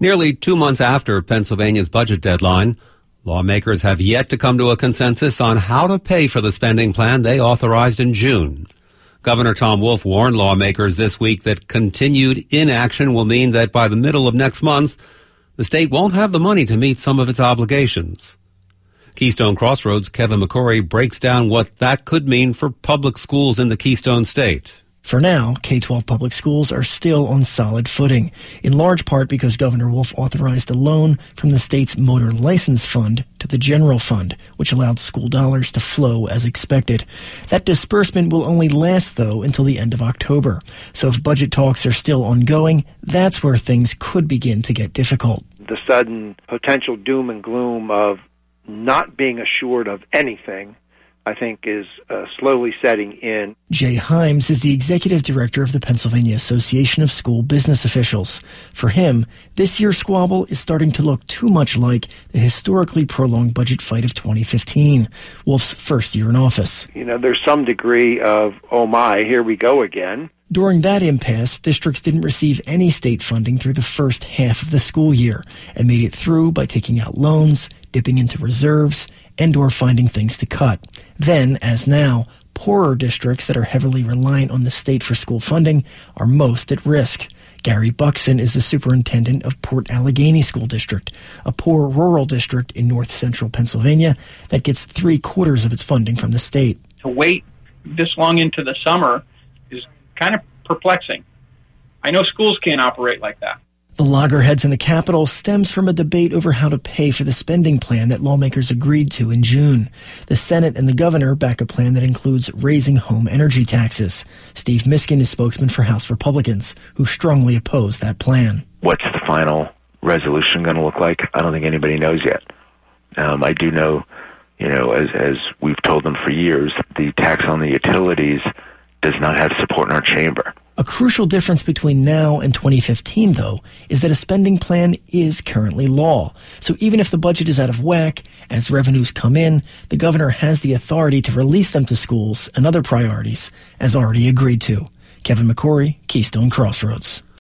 Nearly 2 months after Pennsylvania's budget deadline, lawmakers have yet to come to a consensus on how to pay for the spending plan they authorized in June. Governor Tom Wolf warned lawmakers this week that continued inaction will mean that by the middle of next month, the state won't have the money to meet some of its obligations. Keystone Crossroads' Kevin McCrory breaks down what that could mean for public schools in the Keystone State. For now, K-12 public schools are still on solid footing, in large part because Governor Wolf authorized a loan from the state's motor license fund to the general fund, which allowed school dollars to flow as expected. That disbursement will only last, though, until the end of October. So if budget talks are still ongoing, that's where things could begin to get difficult. The sudden potential doom and gloom of not being assured of anything, I think, is slowly setting in. Jay Himes is the executive director of the Pennsylvania Association of School Business Officials. For him, this year's squabble is starting to look too much like the historically prolonged budget fight of 2015, Wolf's first year in office. There's some degree of, oh my, here we go again. During that impasse, districts didn't receive any state funding through the first half of the school year and made it through by taking out loans, dipping into reserves, and or finding things to cut. Then, as now, poorer districts that are heavily reliant on the state for school funding are most at risk. Gary Buxton is the superintendent of Port Allegheny School District, a poor rural district in north central Pennsylvania that gets 3/4 of its funding from the state. To wait this long into the summer is kind of perplexing. I know schools can't operate like that. The loggerheads in the Capitol stems from a debate over how to pay for the spending plan that lawmakers agreed to in June. The Senate and the governor back a plan that includes raising home energy taxes. Steve Miskin is spokesman for House Republicans, who strongly oppose that plan. What's the final resolution going to look like? I don't think anybody knows yet. I do know, as we've told them for years, the tax on the utilities does not have support in our chamber. A crucial difference between now and 2015, though, is that a spending plan is currently law. So even if the budget is out of whack, as revenues come in, the governor has the authority to release them to schools and other priorities, as already agreed to. Kevin McCrory, Keystone Crossroads.